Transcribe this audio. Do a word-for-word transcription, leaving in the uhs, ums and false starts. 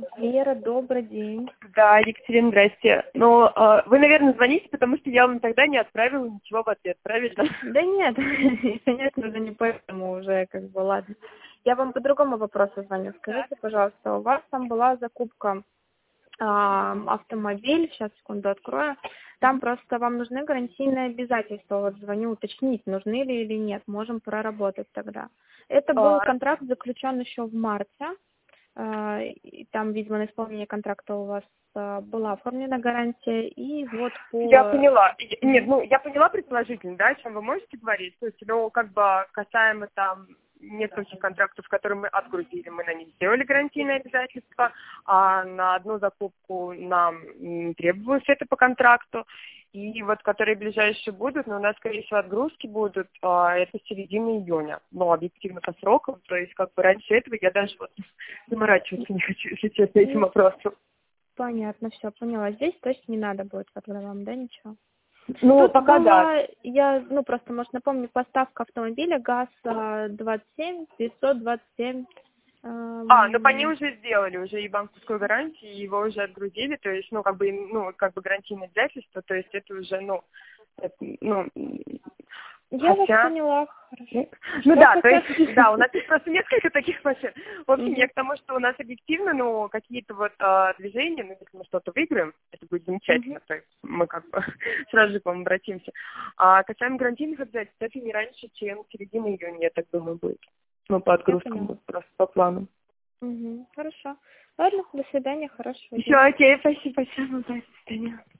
Вера, добрый день. Да, Екатерина, здрасте. Ну, э, вы, наверное, звоните, потому что я вам тогда не отправила ничего в ответ, правильно? Да нет, конечно же, не поэтому уже, как бы, ладно. Я вам по другому вопросу звоню. Скажите, пожалуйста, у вас там была закупка а, автомобиль, сейчас, секунду, открою. Там просто вам нужны гарантийные обязательства. Вот звоню уточнить, нужны ли или нет. Можем проработать тогда. Это был А, контракт заключен еще в марте. А, и там, видимо, на исполнение контракта у вас а, была оформлена гарантия. И вот Я по... поняла. Я- Нет, Мгм. ну, я поняла предположительно, да, о чем вы можете говорить. То есть, ну, как бы касаемо там нескольких контрактов, которые мы отгрузили, мы на них сделали гарантийные обязательства, а на одну закупку нам м, требовалось это по контракту. И вот которые ближайшие будут, но у нас, скорее всего, отгрузки будут, а, это середина июня. Но объективно по срокам, то есть как бы раньше этого я даже вот заморачиваться не хочу, если честно, этим Ну, вопросом. понятно, все, поняла. Здесь, то есть, не надо будет тогда вам, да, ничего? Ну, Тут пока да. была, я, ну, просто, может, напомню, поставка автомобиля ГАЗ а, двадцать семь девятьсот двадцать семь. А, ну по ней эм, уже сделали, уже и банковскую гарантию, и его уже отгрузили, то есть, ну, как бы, ну, как бы гарантийное обязательство, то есть это уже, ну, это, ну, м, Я вас хотя, поняла, хорошо. ну ну Что да, то хотят? есть, да, у нас есть просто несколько таких машин. В общем, я Мгм, к тому, что у нас объективно, ну, какие-то вот а, движения, ну, если мы что-то выиграем, это будет мгм. замечательно, то есть мы как бы сразу же к вам обратимся. А касаемо гарантийных обязательств, это не раньше, чем середина июня, я так думаю, будет. Ну, по Я отгрузкам, поняла. вот, просто по плану. Мгм, хорошо. Ладно, до свидания, хорошего Все, дня. окей, спасибо большое. До свидания.